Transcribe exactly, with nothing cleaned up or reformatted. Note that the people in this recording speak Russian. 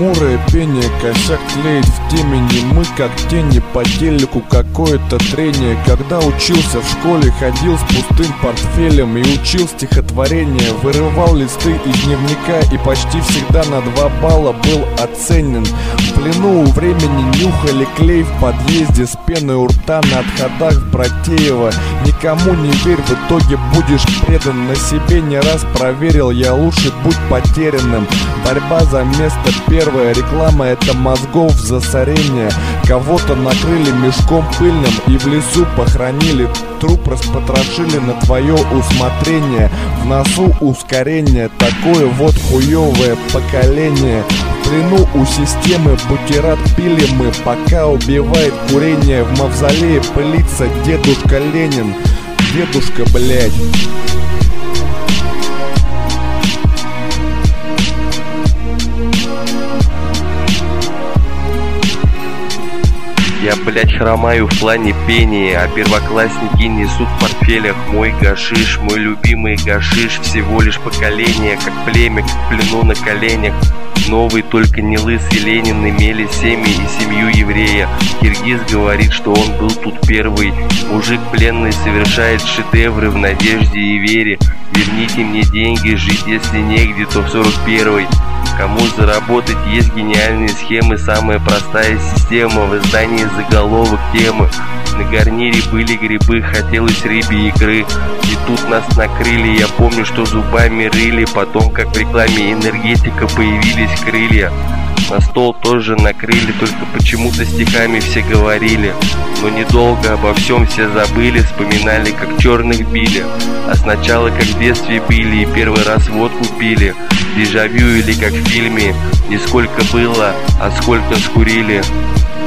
Хмурое пение, косяк тлеет в темени. Мы как тени, по телеку какое-то трение. Когда учился в школе, ходил с пустым портфелем и учил стихотворение. Вырывал листы из дневника и почти всегда на два балла был оценен. В плену у времени нюхали клей в подъезде с пеной у рта на отходах в Братеево. Никому не верь, в итоге будешь предан. На себе не раз проверил, я лучше будь потерянным. Борьба за место первое, реклама это мозгов засорение. Кого-то накрыли мешком пыльным и в лесу похоронили. Труп распотрошили на твое усмотрение. В носу ускорение, такое вот хуевое поколение. В плену у системы бутерат пили мы, пока убивает курение. В мавзолее пылится дедушка Ленин. Дедушка, блядь. Я, блядь, хромаю в плане пения, а первоклассники несут в портфелях мой гашиш, мой любимый гашиш. Всего лишь поколение, как племя, как в плену на коленях. Новый, только не лысый Ленин, имели семьи и семью еврея. Киргиз говорит, что он был тут первый. Мужик пленный совершает шедевры в надежде и вере. Верните мне деньги, жить если негде, то в сорок первый. Кому заработать, есть гениальные схемы. Самая простая система, в издании заголовок темы. На гарнире были грибы, хотелось рыбьей икры. И тут нас накрыли, я помню, что зубами рыли. Потом, как в рекламе энергетика, появились крылья. На стол тоже накрыли, только почему-то стихами все говорили. Но недолго обо всем все забыли, вспоминали, как черных били. А сначала, как в детстве били и первый раз водку пили. Дежавю или как в фильме, не сколько было, а сколько скурили.